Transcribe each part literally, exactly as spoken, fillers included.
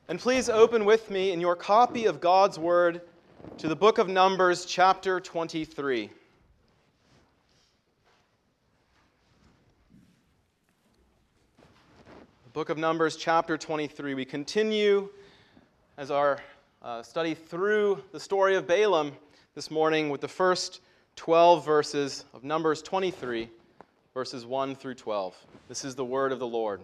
And please open with me in your copy of God's Word to the book of Numbers, chapter twenty-three. The book of Numbers, chapter twenty-three. We continue as our uh, study through the story of Balaam this morning with the first twelve verses of Numbers twenty-three, verses one through twelve. This is the word of the Lord.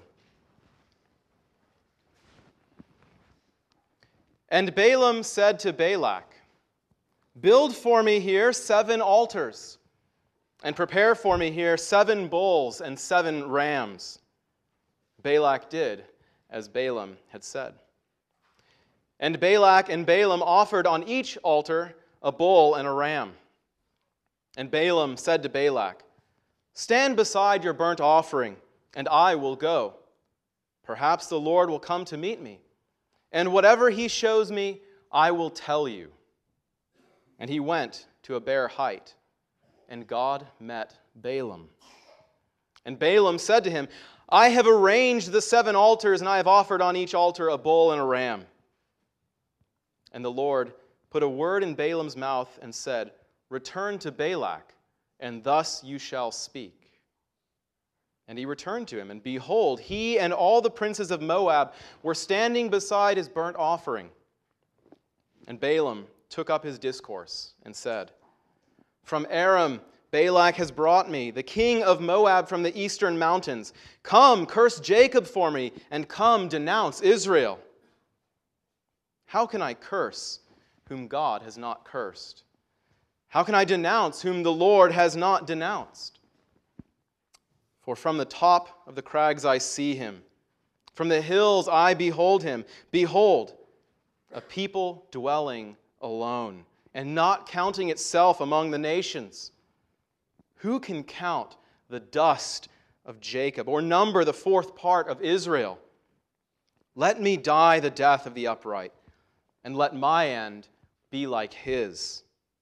And Balaam said to Balak, "Build for me here seven altars, and prepare for me here seven bulls and seven rams." Balak did as Balaam had said. And Balak and Balaam offered on each altar a bull and a ram. And Balaam said to Balak, "Stand beside your burnt offering, and I will go. Perhaps the Lord will come to meet me. And whatever he shows me, I will tell you." And he went to a bare height, and God met Balaam. And Balaam said to him, "I have arranged the seven altars, and I have offered on each altar a bull and a ram." And the Lord put a word in Balaam's mouth and said, "Return to Balak, and thus you shall speak." And he returned to him, and behold, he and all the princes of Moab were standing beside his burnt offering. And Balaam took up his discourse and said, "From Aram Balak has brought me, the king of Moab from the eastern mountains. Come, curse Jacob for me, and come, denounce Israel." How can I curse whom God has not cursed? How can I denounce whom the Lord has not denounced? For from the top of the crags I see him. From the hills I behold him. Behold, a people dwelling alone, and not counting itself among the nations. Who can count the dust of Jacob, or number the fourth part of Israel? Let me die the death of the upright, and let my end be like his.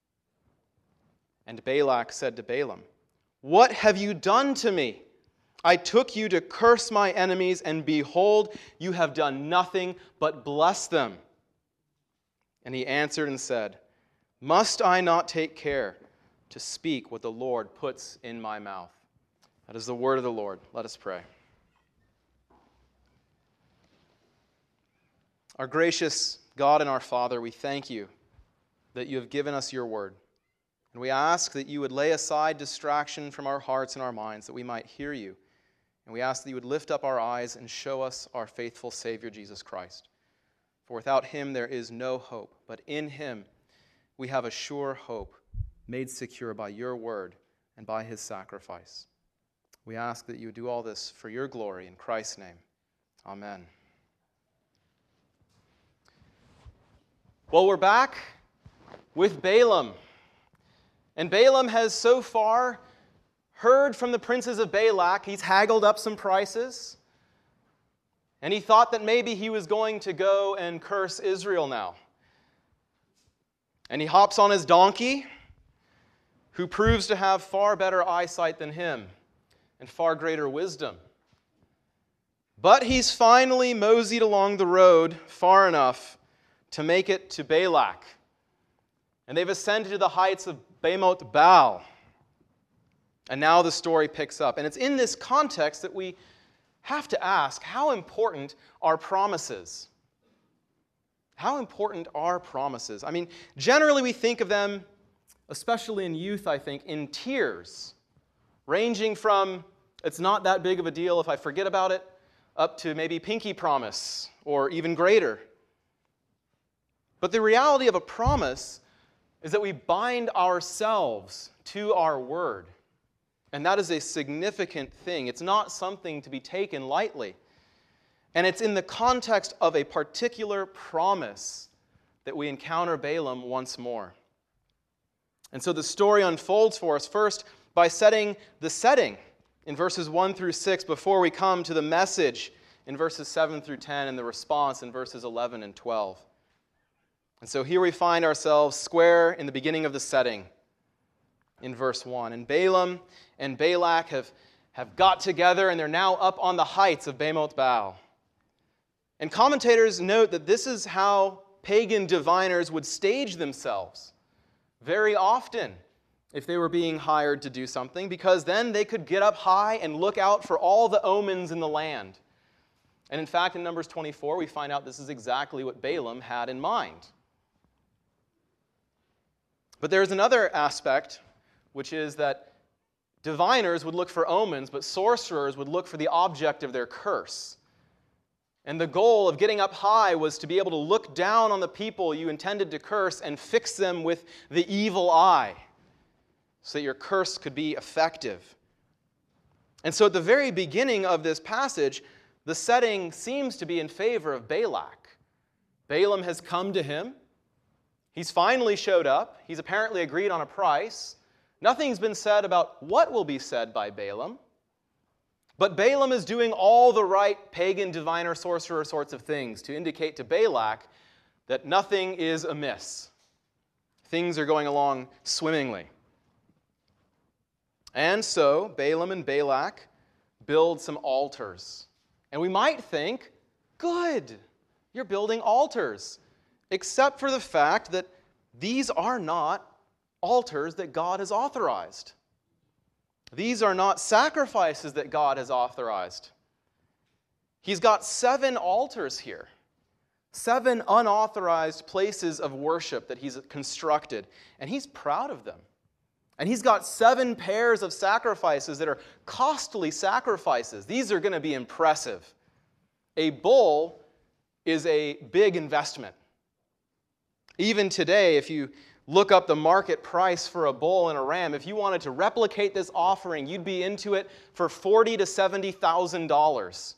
And Balak said to Balaam, "What have you done to me? I took you to curse my enemies, and behold, you have done nothing but bless them." And he answered and said, "Must I not take care to speak what the Lord puts in my mouth?" That is the word of the Lord. Let us pray. Our gracious God and our Father, we thank you that you have given us your word. And we ask that you would lay aside distraction from our hearts and our minds, that we might hear you. And we ask that you would lift up our eyes and show us our faithful Savior, Jesus Christ. For without him there is no hope, but in him we have a sure hope, made secure by your word and by his sacrifice. We ask that you would do all this for your glory in Christ's name. Amen. Well, we're back with Balaam. And Balaam has so far heard from the princes of Balak. He's haggled up some prices. And he thought that maybe he was going to go and curse Israel now. And he hops on his donkey, who proves to have far better eyesight than him and far greater wisdom. But he's finally moseyed along the road far enough to make it to Balak. And they've ascended to the heights of Bamoth Baal. And now the story picks up. And it's in this context that we have to ask, how important are promises? How important are promises? I mean, generally we think of them, especially in youth, I think, in tiers, ranging from, it's not that big of a deal if I forget about it, up to maybe pinky promise, or even greater. But the reality of a promise is that we bind ourselves to our word. And that is a significant thing. It's not something to be taken lightly. And it's in the context of a particular promise that we encounter Balaam once more. And so the story unfolds for us first by setting the setting in verses one through six before we come to the message in verses seven through ten and the response in verses eleven and twelve. And so here we find ourselves square in the beginning of the setting in verse one. And Balaam and Balak have, have got together, and they're now up on the heights of Bamoth Baal. And commentators note that this is how pagan diviners would stage themselves very often if they were being hired to do something, because then they could get up high and look out for all the omens in the land. And in fact, in Numbers twenty-four, we find out this is exactly what Balaam had in mind. But there's another aspect, which is that diviners would look for omens, but sorcerers would look for the object of their curse. And the goal of getting up high was to be able to look down on the people you intended to curse and fix them with the evil eye so that your curse could be effective. And so at the very beginning of this passage, the setting seems to be in favor of Balak. Balaam has come to him. He's finally showed up. He's apparently agreed on a price. Nothing's been said about what will be said by Balaam. But Balaam is doing all the right pagan diviner sorcerer sorts of things to indicate to Balak that nothing is amiss. Things are going along swimmingly. And so Balaam and Balak build some altars. And we might think, good, you're building altars. Except for the fact that these are not altars that God has authorized. These are not sacrifices that God has authorized. He's got seven altars here. Seven unauthorized places of worship that he's constructed. And he's proud of them. And he's got seven pairs of sacrifices that are costly sacrifices. These are going to be impressive. A bull is a big investment. Even today, if you look up the market price for a bull and a ram, if you wanted to replicate this offering, you'd be into it for forty thousand to seventy thousand dollars.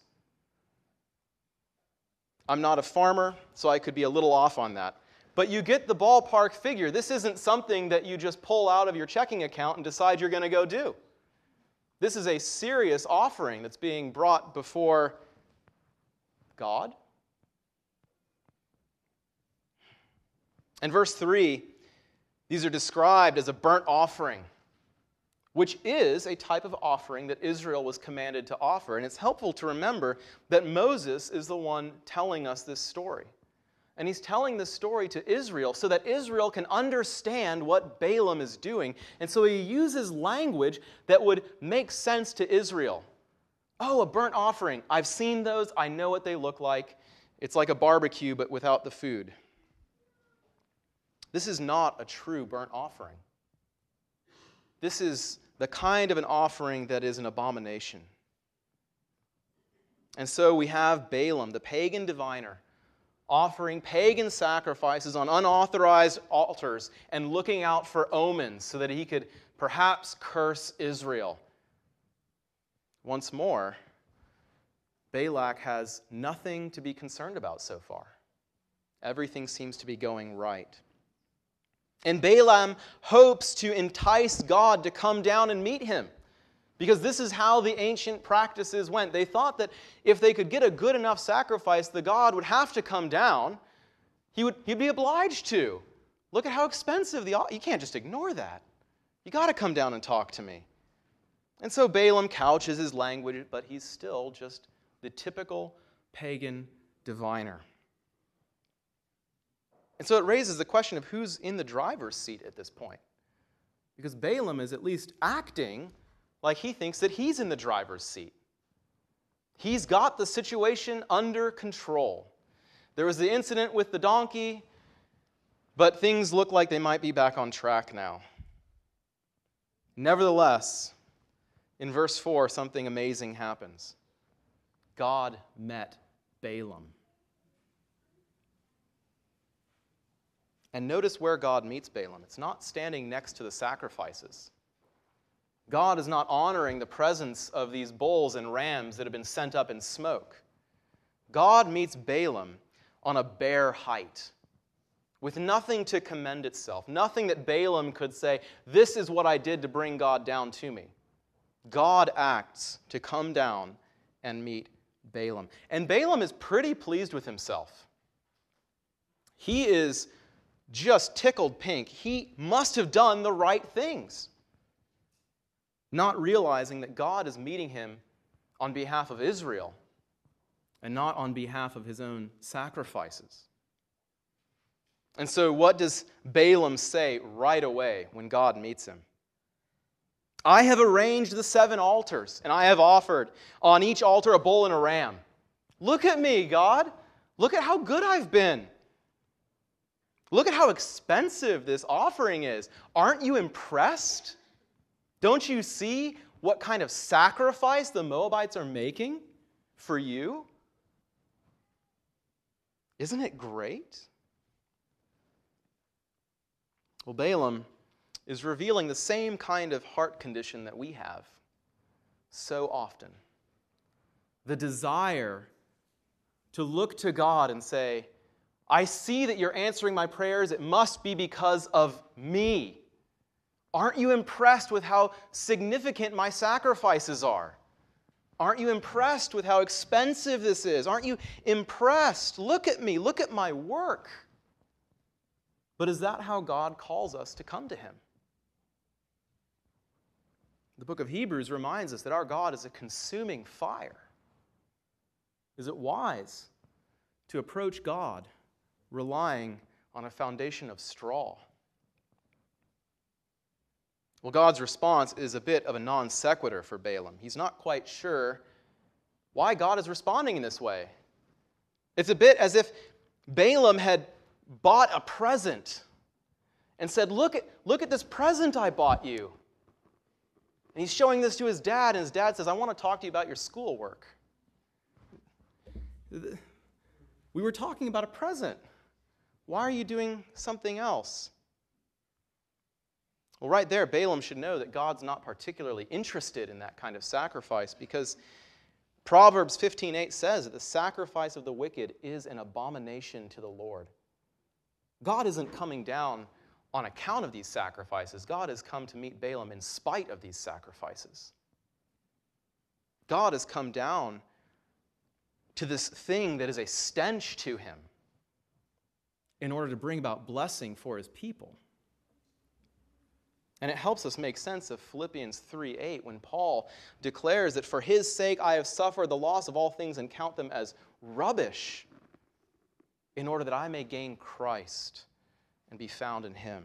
I'm not a farmer, so I could be a little off on that. But you get the ballpark figure. This isn't something that you just pull out of your checking account and decide you're going to go do. This is a serious offering that's being brought before God. In verse three, these are described as a burnt offering, which is a type of offering that Israel was commanded to offer. And it's helpful to remember that Moses is the one telling us this story. And he's telling this story to Israel so that Israel can understand what Balaam is doing. And so he uses language that would make sense to Israel. Oh, a burnt offering. I've seen those. I know what they look like. It's like a barbecue, but without the food. This is not a true burnt offering. This is the kind of an offering that is an abomination. And so we have Balaam, the pagan diviner, offering pagan sacrifices on unauthorized altars and looking out for omens so that he could perhaps curse Israel. Once more, Balak has nothing to be concerned about so far. Everything seems to be going right. And Balaam hopes to entice God to come down and meet him, because this is how the ancient practices went. They thought that if they could get a good enough sacrifice, the God would have to come down. He would, he'd be obliged to. Look at how expensive the... You can't just ignore that. You got to come down and talk to me. And so Balaam couches his language, but he's still just the typical pagan diviner. And so it raises the question of who's in the driver's seat at this point. Because Balaam is at least acting like he thinks that he's in the driver's seat. He's got the situation under control. There was the incident with the donkey, but things look like they might be back on track now. Nevertheless, in verse four, something amazing happens. God met Balaam. And notice where God meets Balaam. It's not standing next to the sacrifices. God is not honoring the presence of these bulls and rams that have been sent up in smoke. God meets Balaam on a bare height, with nothing to commend itself, nothing that Balaam could say, this is what I did to bring God down to me. God acts to come down and meet Balaam. And Balaam is pretty pleased with himself. He is just tickled pink. He must have done the right things, not realizing that God is meeting him on behalf of Israel and not on behalf of his own sacrifices. And so what does Balaam say right away when God meets him? I have arranged the seven altars, and I have offered on each altar a bull and a ram. Look at me, God. Look at how good I've been. Look at how expensive this offering is. Aren't you impressed? Don't you see what kind of sacrifice the Moabites are making for you? Isn't it great? Well, Balaam is revealing the same kind of heart condition that we have so often. The desire to look to God and say, I see that you're answering my prayers. It must be because of me. Aren't you impressed with how significant my sacrifices are? Aren't you impressed with how expensive this is? Aren't you impressed? Look at me. Look at my work. But is that how God calls us to come to Him? The book of Hebrews reminds us that our God is a consuming fire. Is it wise to approach God relying on a foundation of straw? Well, God's response is a bit of a non sequitur for Balaam. He's not quite sure why God is responding in this way. It's a bit as if Balaam had bought a present and said, look at, look at this present I bought you. And he's showing this to his dad, and his dad says, I want to talk to you about your schoolwork. We were talking about a present. Why are you doing something else? Well, right there, Balaam should know that God's not particularly interested in that kind of sacrifice, because Proverbs fifteen eight says that the sacrifice of the wicked is an abomination to the Lord. God isn't coming down on account of these sacrifices. God has come to meet Balaam in spite of these sacrifices. God has come down to this thing that is a stench to him in order to bring about blessing for his people. And it helps us make sense of Philippians three eight when Paul declares that for his sake I have suffered the loss of all things and count them as rubbish in order that I may gain Christ and be found in him.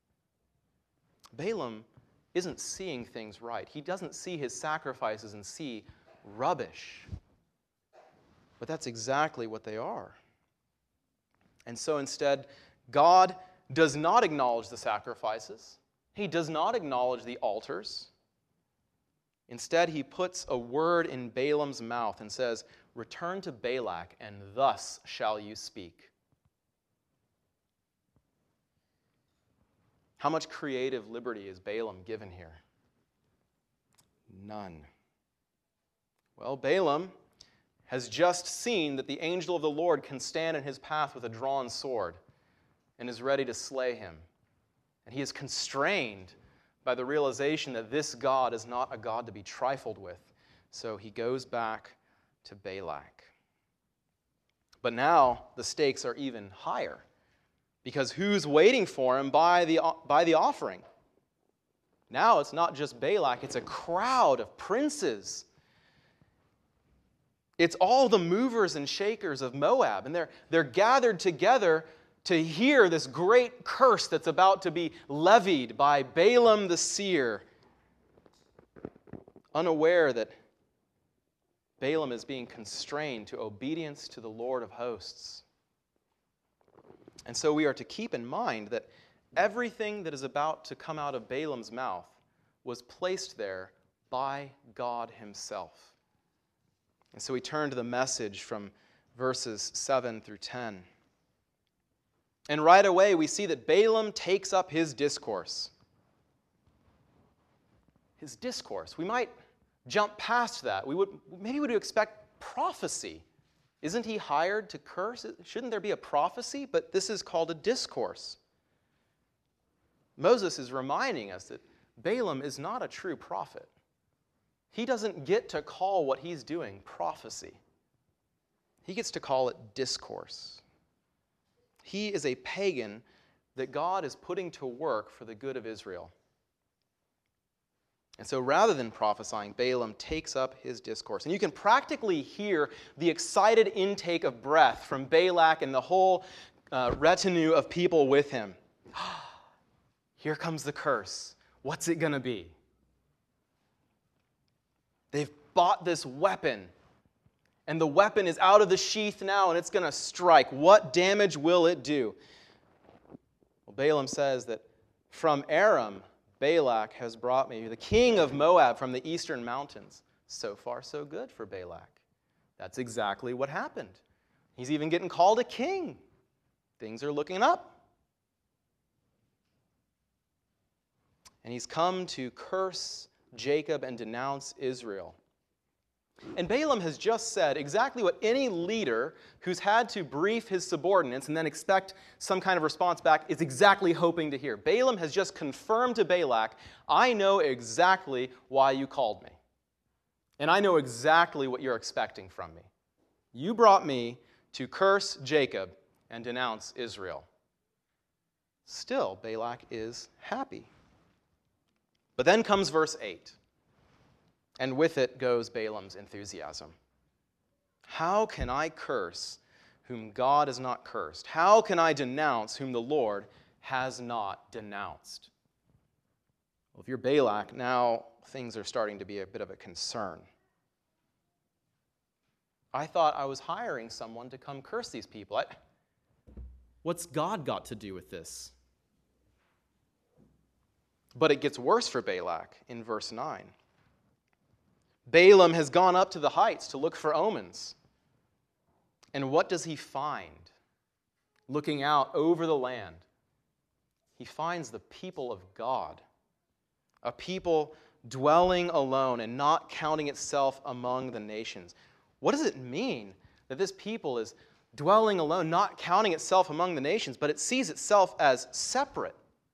Balaam isn't seeing things right. He doesn't see his sacrifices and see rubbish. But that's exactly what they are. And so instead, God does not acknowledge the sacrifices. He does not acknowledge the altars. Instead, he puts a word in Balaam's mouth and says, return to Balak, and thus shall you speak. How much creative liberty is Balaam given here? None. Well, Balaam has just seen that the angel of the Lord can stand in his path with a drawn sword and is ready to slay him. And he is constrained by the realization that this God is not a God to be trifled with. So he goes back to Balak. But now the stakes are even higher, because who's waiting for him by the, by the offering? Now it's not just Balak, it's a crowd of princes. It's all the movers and shakers of Moab, and they're, they're gathered together to hear this great curse that's about to be levied by Balaam the seer, unaware that Balaam is being constrained to obedience to the Lord of hosts. And so we are to keep in mind that everything that is about to come out of Balaam's mouth was placed there by God himself. And so we turn to the message from verses seven through ten. And right away we see that Balaam takes up his discourse. His discourse. We might jump past that. We would maybe we would expect prophecy. Isn't he hired to curse? Shouldn't there be a prophecy? But this is called a discourse. Moses is reminding us that Balaam is not a true prophet. He doesn't get to call what he's doing prophecy. He gets to call it discourse. He is a pagan that God is putting to work for the good of Israel. And so rather than prophesying, Balaam takes up his discourse. And you can practically hear the excited intake of breath from Balak and the whole uh, retinue of people with him. Here comes the curse. What's it going to be? They've bought this weapon, and the weapon is out of the sheath now, and it's going to strike. What damage will it do? Well, Balaam says that from Aram, Balak has brought me, the king of Moab from the eastern mountains. So far, so good for Balak. That's exactly what happened. He's even getting called a king. Things are looking up. And he's come to curse Jacob and denounce Israel. And Balaam has just said exactly what any leader who's had to brief his subordinates and then expect some kind of response back is exactly hoping to hear. Balaam has just confirmed to Balak, I know exactly why you called me. And I know exactly what you're expecting from me. You brought me to curse Jacob and denounce Israel. Still, Balak is happy. But then comes verse eight. And with it goes Balaam's enthusiasm. How can I curse whom God has not cursed? How can I denounce whom the Lord has not denounced? Well, if you're Balak, now things are starting to be a bit of a concern. I thought I was hiring someone to come curse these people. I, what's God got to do with this? But it gets worse for Balak in verse nine. Balaam has gone up to the heights to look for omens. And what does he find? Looking out over the land, he finds the people of God, a people dwelling alone and not counting itself among the nations. What does it mean that this people is dwelling alone, not counting itself among the nations, but it sees itself as separate?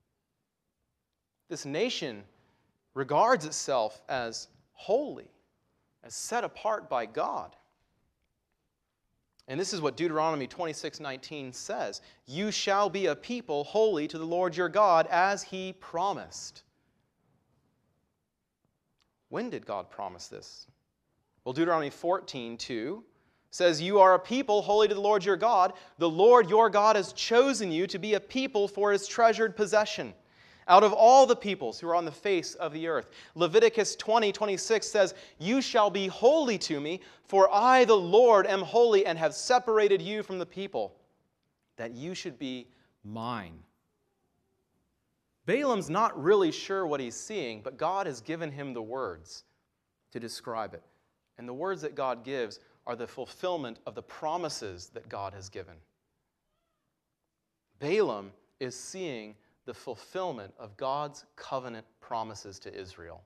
This nation regards itself as holy, as set apart by God. And this is what Deuteronomy twenty-six nineteen says. You shall be a people holy to the Lord your God, as he promised. When did God promise this? Well, Deuteronomy fourteen two says, you are a people holy to the Lord your God. The Lord your God has chosen you to be a people for his treasured possession out of all the peoples who are on the face of the earth. Leviticus twenty twenty-six says, you shall be holy to me, for I, the Lord, am holy and have separated you from the people, that you should be mine. Balaam's not really sure what he's seeing, but God has given him the words to describe it. And the words that God gives are the fulfillment of the promises that God has given. Balaam is seeing the fulfillment of God's covenant promises to Israel.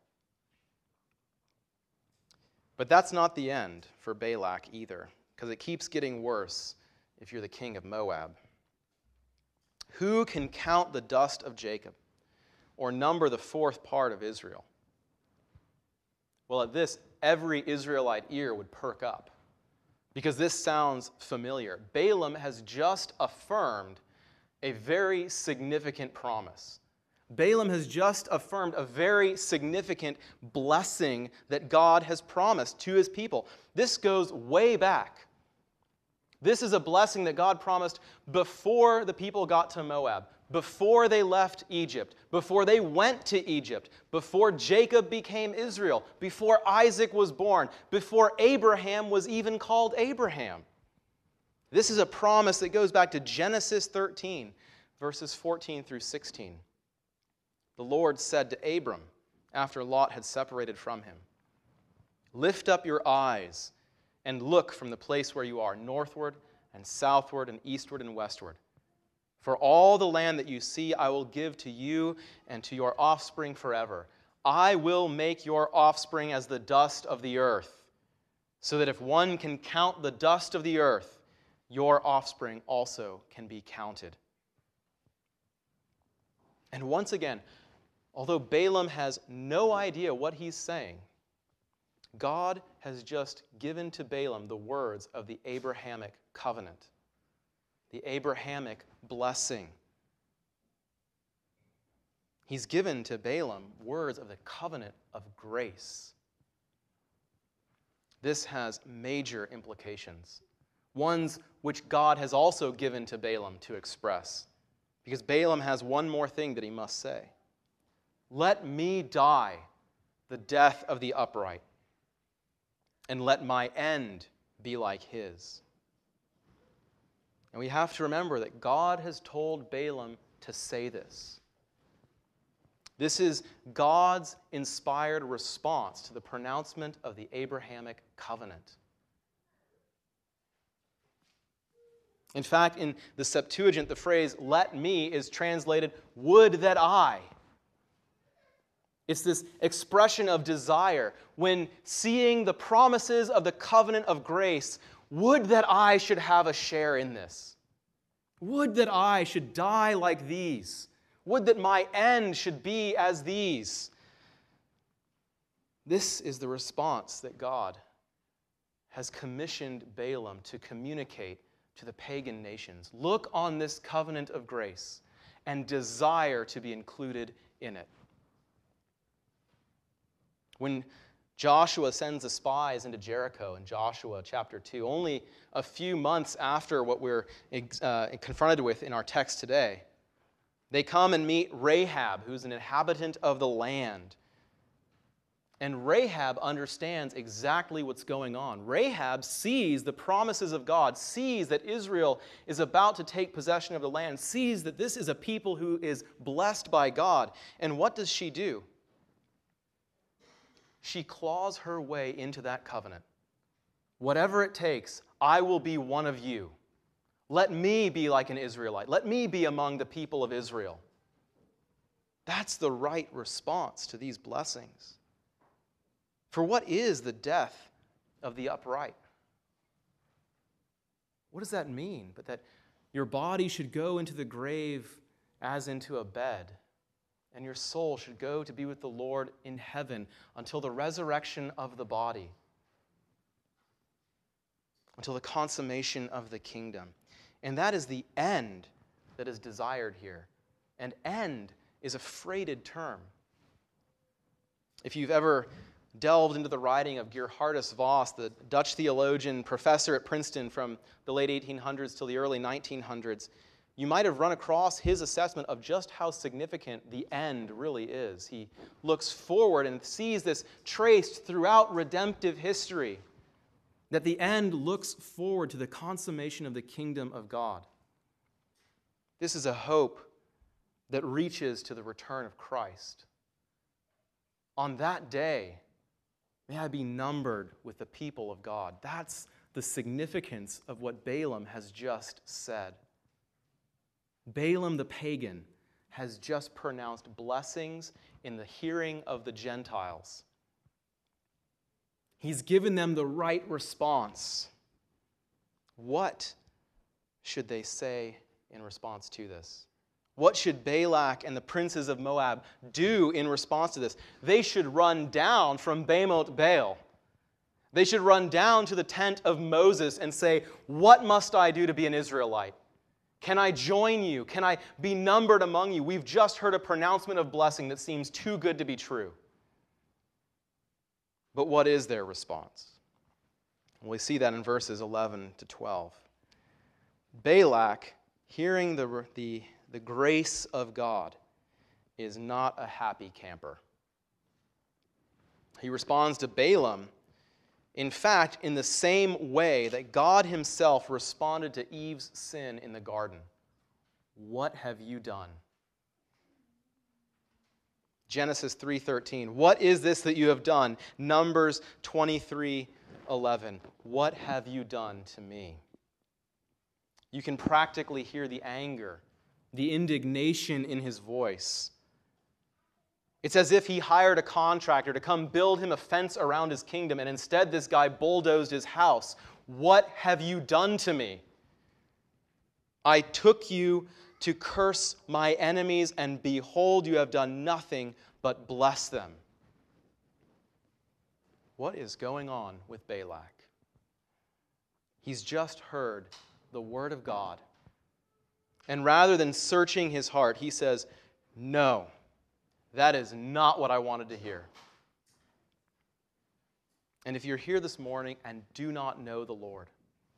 But that's not the end for Balak either, because it keeps getting worse if you're the king of Moab. Who can count the dust of Jacob or number the fourth part of Israel? Well, at this, every Israelite ear would perk up, because this sounds familiar. Balaam has just affirmed a very significant promise. Balaam has just affirmed a very significant blessing that God has promised to his people. This goes way back. This is a blessing that God promised before the people got to Moab, before they left Egypt, before they went to Egypt, before Jacob became Israel, before Isaac was born, before Abraham was even called Abraham. This is a promise that goes back to Genesis thirteen, verses fourteen through sixteen. The Lord said to Abram, after Lot had separated from him, lift up your eyes and look from the place where you are, northward and southward and eastward and westward. For all the land that you see I will give to you and to your offspring forever. I will make your offspring as the dust of the earth, so that if one can count the dust of the earth, your offspring also can be counted. And once again, although Balaam has no idea what he's saying, God has just given to Balaam the words of the Abrahamic covenant, the Abrahamic blessing. He's given to Balaam words of the covenant of grace. This has major implications, ones which God has also given to Balaam to express, because Balaam has one more thing that he must say. Let me die the death of the upright, and let my end be like his. And we have to remember that God has told Balaam to say this. This is God's inspired response to the pronouncement of the Abrahamic covenant. In fact, in the Septuagint, the phrase, let me, is translated, would that I. It's this expression of desire. When seeing the promises of the covenant of grace, would that I should have a share in this. Would that I should die like these. Would that my end should be as these. This is the response that God has commissioned Balaam to communicate to the pagan nations. Look on this covenant of grace and desire to be included in it. When Joshua sends the spies into Jericho in Joshua chapter two, only a few months after what we're uh, confronted with in our text today, they come and meet Rahab, who's an inhabitant of the land. And Rahab understands exactly what's going on. Rahab sees the promises of God, sees that Israel is about to take possession of the land, sees that this is a people who is blessed by God. And what does she do? She claws her way into that covenant. Whatever it takes, I will be one of you. Let me be like an Israelite. Let me be among the people of Israel. That's the right response to these blessings. For what is the death of the upright? What does that mean? But that your body should go into the grave as into a bed, and your soul should go to be with the Lord in heaven until the resurrection of the body, until the consummation of the kingdom. And that is the end that is desired here. And end is a freighted term. If you've ever delved into the writing of Geerhardus Vos, the Dutch theologian, professor at Princeton from the late eighteen hundreds till the early nineteen hundreds, you might have run across his assessment of just how significant the end really is. He looks forward and sees this traced throughout redemptive history, that the end looks forward to the consummation of the kingdom of God. This is a hope that reaches to the return of Christ. On that day, may I be numbered with the people of God. That's the significance of what Balaam has just said. Balaam the pagan has just pronounced blessings in the hearing of the Gentiles. He's given them the right response. What should they say in response to this? What should Balak and the princes of Moab do in response to this? They should run down from Bamoth Baal. They should run down to the tent of Moses and say, what must I do to be an Israelite? Can I join you? Can I be numbered among you? We've just heard a pronouncement of blessing that seems too good to be true. But what is their response? Well, we see that in verses eleven to twelve. Balak, hearing the, the, the grace of God, is not a happy camper. He responds to Balaam, in fact, in the same way that God himself responded to Eve's sin in the garden. What have you done? Genesis three thirteen. What is this that you have done? Numbers twenty-three eleven. What have you done to me? You can practically hear the anger, the indignation in his voice. It's as if he hired a contractor to come build him a fence around his kingdom, and instead this guy bulldozed his house. What have you done to me? I took you to curse my enemies, and behold, you have done nothing but bless them. What is going on with Balak? He's just heard the word of God. And rather than searching his heart, he says, no, That is not what I wanted to hear. And if you're here this morning and do not know the Lord,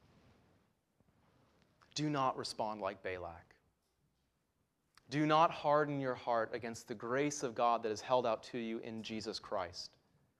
do not respond like Balak. Do not harden your heart against the grace of God that is held out to you in Jesus Christ.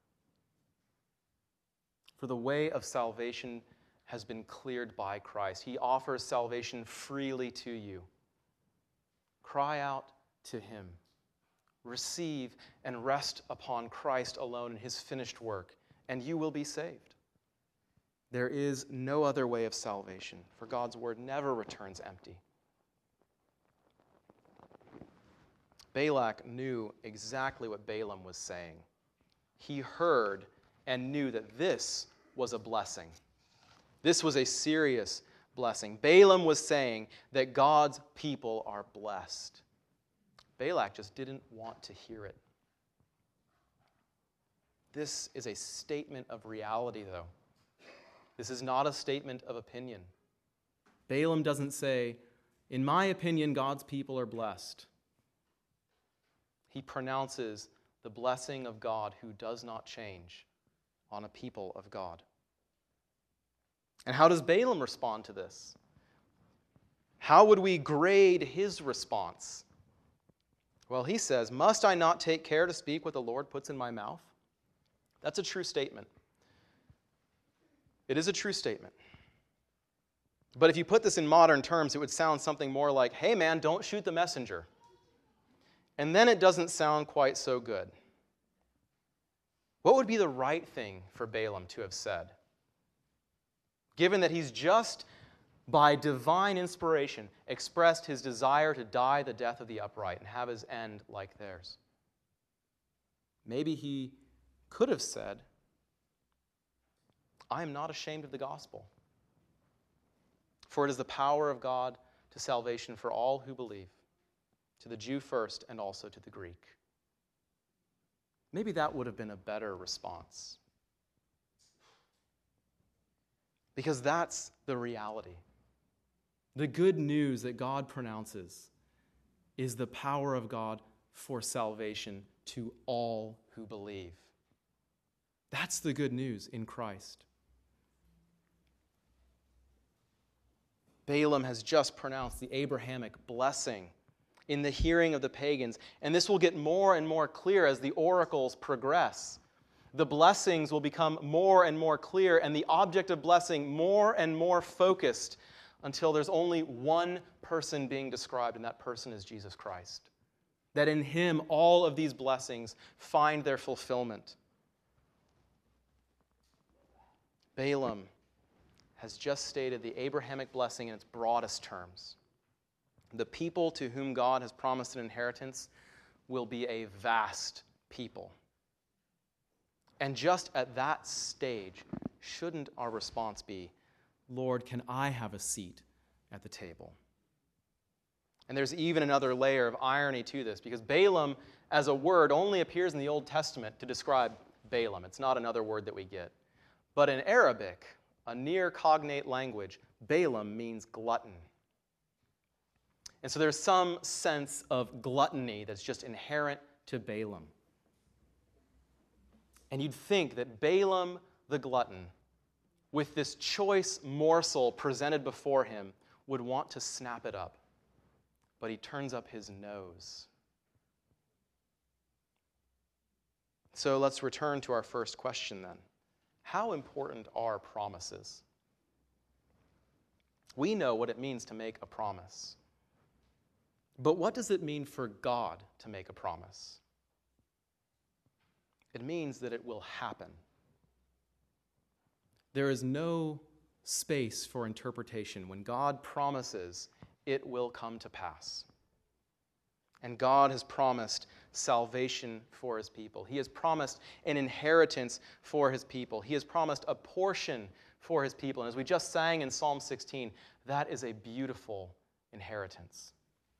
For the way of salvation has been cleared by Christ. He offers salvation freely to you. Cry out to Him. Receive and rest upon Christ alone and His finished work, and you will be saved. There is no other way of salvation, for God's word never returns empty. Balak knew exactly what Balaam was saying. He heard and knew that this was a blessing. This was a serious blessing. Balaam was saying that God's people are blessed. Balak just didn't want to hear it. This is a statement of reality, though. This is not a statement of opinion. Balaam doesn't say, in my opinion, God's people are blessed. He pronounces the blessing of God who does not change on a people of God. And how does Balaam respond to this? How would we grade his response? Well, he says, must I not take care to speak what the Lord puts in my mouth? That's a true statement. It is a true statement. But if you put this in modern terms, it would sound something more like, hey man, don't shoot the messenger. And then it doesn't sound quite so good. What would be the right thing for Balaam to have said? Given that he's just, by divine inspiration, expressed his desire to die the death of the upright and have his end like theirs. Maybe he could have said, I am not ashamed of the gospel, for it is the power of God to salvation for all who believe, to the Jew first and also to the Greek. Maybe that would have been a better response. Because that's the reality. The good news that God pronounces is the power of God for salvation to all who believe. That's the good news in Christ. Balaam has just pronounced the Abrahamic blessing in the hearing of the pagans, and this will get more and more clear as the oracles progress. The blessings will become more and more clear, and the object of blessing more and more focused until there's only one person being described, and that person is Jesus Christ. That in Him all of these blessings find their fulfillment. Balaam has just stated the Abrahamic blessing in its broadest terms. The people to whom God has promised an inheritance will be a vast people. And just at that stage, shouldn't our response be, Lord, can I have a seat at the table? And there's even another layer of irony to this, because Balaam, as a word, only appears in the Old Testament to describe Balaam. It's not another word that we get. But in Arabic, a near cognate language, Balaam means glutton. And so there's some sense of gluttony that's just inherent to Balaam. And you'd think that Balaam the glutton, with this choice morsel presented before him, would want to snap it up. But he turns up his nose. So let's return to our first question then. How important are promises? We know what it means to make a promise. But what does it mean for God to make a promise? It means that it will happen. There is no space for interpretation. When God promises, it will come to pass. And God has promised salvation for His people. He has promised an inheritance for His people. He has promised a portion for His people. And as we just sang in Psalm sixteen, that is a beautiful inheritance.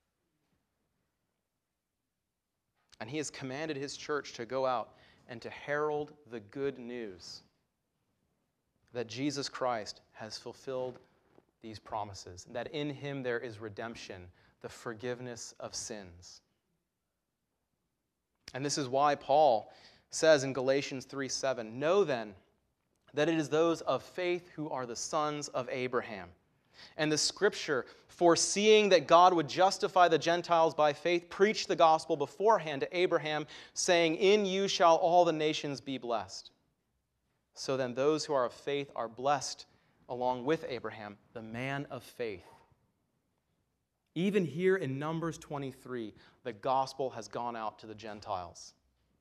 And He has commanded His church to go out and to herald the good news that Jesus Christ has fulfilled these promises, and that in Him there is redemption, the forgiveness of sins. And this is why Paul says in Galatians three seven, "Know then that it is those of faith who are the sons of Abraham." And the Scripture, foreseeing that God would justify the Gentiles by faith, preached the gospel beforehand to Abraham, saying, "In you shall all the nations be blessed." So then those who are of faith are blessed along with Abraham, the man of faith. Even here in Numbers twenty-three, the gospel has gone out to the Gentiles.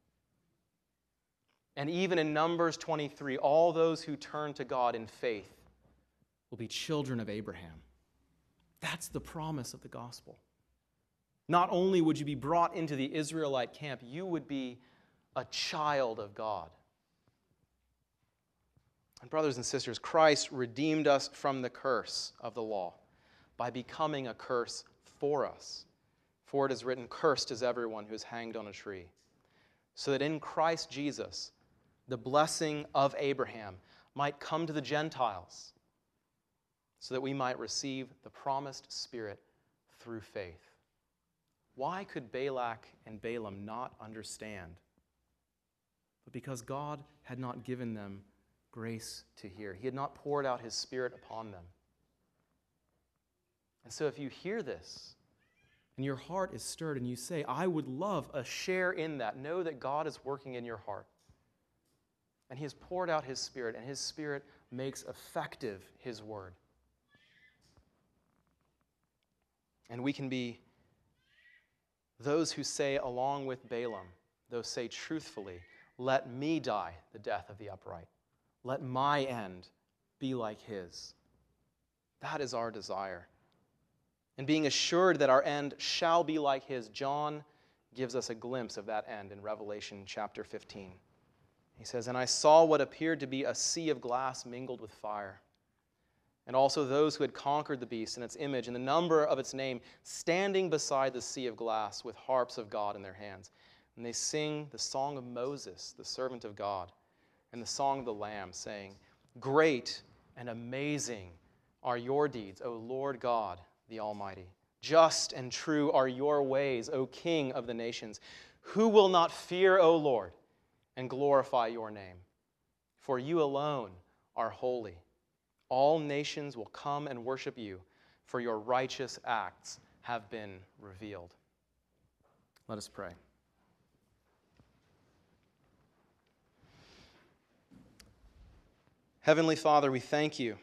And even in Numbers twenty-three, all those who turn to God in faith will be children of Abraham. That's the promise of the gospel. Not only would you be brought into the Israelite camp, you would be a child of God. And brothers and sisters, Christ redeemed us from the curse of the law by becoming a curse for us. For it is written, "Cursed is everyone who is hanged on a tree," so that in Christ Jesus, the blessing of Abraham might come to the Gentiles, so that we might receive the promised Spirit through faith. Why could Balak and Balaam not understand? But because God had not given them grace to hear. He had not poured out His Spirit upon them. And so if you hear this, and your heart is stirred, and you say, "I would love a share in that," know that God is working in your heart. And He has poured out His Spirit, and His Spirit makes effective His word. And we can be those who say, along with Balaam, those say truthfully, "Let me die the death of the upright. Let my end be like his." That is our desire. And being assured that our end shall be like his, John gives us a glimpse of that end in Revelation chapter fifteen. He says, "And I saw what appeared to be a sea of glass mingled with fire, and also those who had conquered the beast and its image and the number of its name, standing beside the sea of glass with harps of God in their hands. And they sing the song of Moses, the servant of God, and the song of the Lamb, saying, 'Great and amazing are your deeds, O Lord God, the Almighty. Just and true are your ways, O King of the nations. Who will not fear, O Lord, and glorify your name? For you alone are holy. All nations will come and worship you, for your righteous acts have been revealed.'" Let us pray. Heavenly Father, we thank you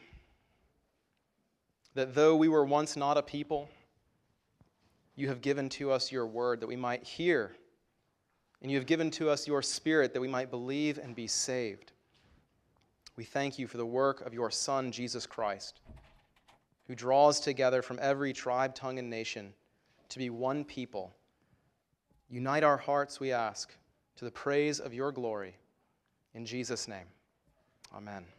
that though we were once not a people, you have given to us your word that we might hear, and you have given to us your Spirit that we might believe and be saved. We thank you for the work of your Son, Jesus Christ, who draws together from every tribe, tongue, and nation to be one people. Unite our hearts, we ask, to the praise of your glory. In Jesus' name, amen.